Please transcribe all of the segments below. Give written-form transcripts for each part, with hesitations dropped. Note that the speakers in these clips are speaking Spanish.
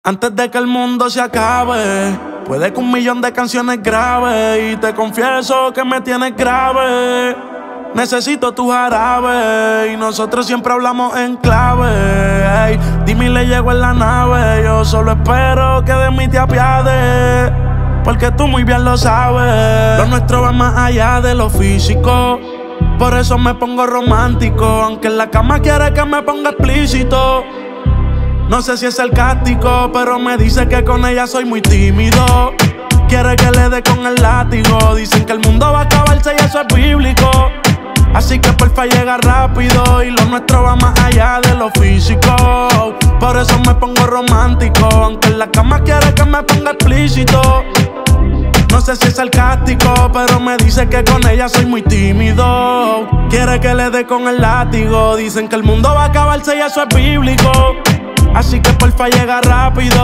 Antes de que el mundo se acabe, puede que 1.000.000 de canciones graves. Y te confieso que me tienes grave. Necesito tu jarabe y nosotros siempre hablamos en clave. Ey, dime y le llego en la nave. Yo solo espero que de mí te apiades, porque tú muy bien lo sabes. Lo nuestro va más allá de lo físico, por eso me pongo romántico. Aunque en la cama quiere que me ponga explícito. No sé si es sarcástico, pero me dice que con ella soy muy tímido. Quiere que le dé con el látigo. Dicen que el mundo va a acabarse y eso es bíblico. Así que porfa llega rápido. Y lo nuestro va más allá de lo físico, por eso me pongo romántico. Aunque en la cama quiere que me ponga explícito. No sé si es sarcástico, pero me dice que con ella soy muy tímido. Quiere que le dé con el látigo. Dicen que el mundo va a acabarse y eso es bíblico. Así que porfa llega rápido.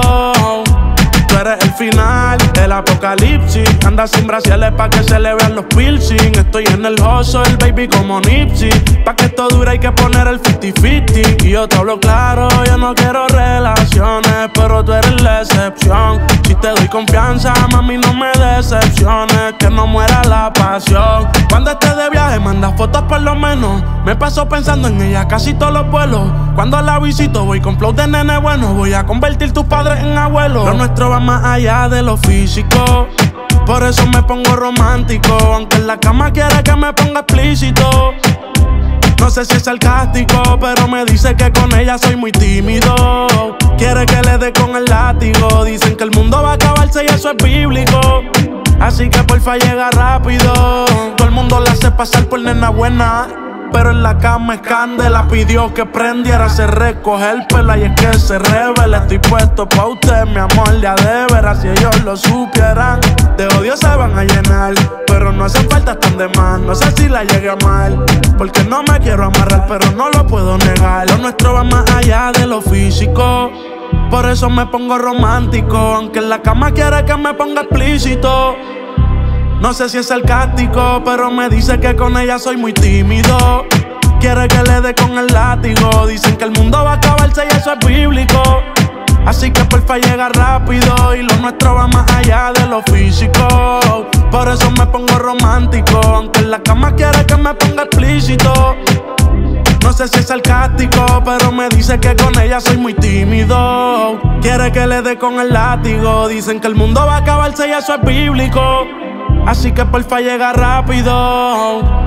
Tú eres el final, el apocalipsis. Anda sin brasiles pa' que se le vean los piercing. Estoy en el hustle, baby, como Nipsey. Pa' que esto dure hay que poner el 50-50. Y yo te hablo claro, yo no quiero relaciones, pero tú eres la excepción. Si te doy confianza, mami, no me decepciones. Que no muera la pasión. Cuando estés de viaje, manda fotos por lo menos. Me paso pensando en ella casi todos los vuelos. Cuando la visito voy con flow de nene bueno. Voy a convertir tus padres en abuelos. Lo nuestro va más allá de lo físico, por eso me pongo romántico. Aunque en la cama quiere que me ponga explícito. No sé si es sarcástico, pero me dice que con ella soy muy tímido. Quiere que le dé con el látigo. Dicen que el mundo va a acabarse y eso es bíblico. Así que porfa llega rápido. Todo el mundo la hace pasar por nena buena, pero en la cama es candela. Pidió que prendiera, se recoge el pelo y es que se revela. Estoy puesto pa' usted, mi amor, ya de veras. Si ellos lo supieran, de odio se van a llenar. Pero no hacen falta tan de más. No sé si la llegue a mal, porque no me quiero amarrar, pero no lo puedo negar. Lo nuestro va más allá de lo físico, por eso me pongo romántico. Aunque en la cama quiere que me ponga explícito. No sé si es sarcástico, pero me dice que con ella soy muy tímido. Quiere que le dé con el látigo. Dicen que el mundo va a acabarse y eso es bíblico. Así que porfa llega rápido. Y lo nuestro va más allá de lo físico, por eso me pongo romántico. Aunque en la cama quiere que me ponga explícito. No sé si es sarcástico, pero me dice que con ella soy muy tímido. Quiere que le dé con el látigo. Dicen que el mundo va a acabarse y eso es bíblico. Así que porfa llega rápido.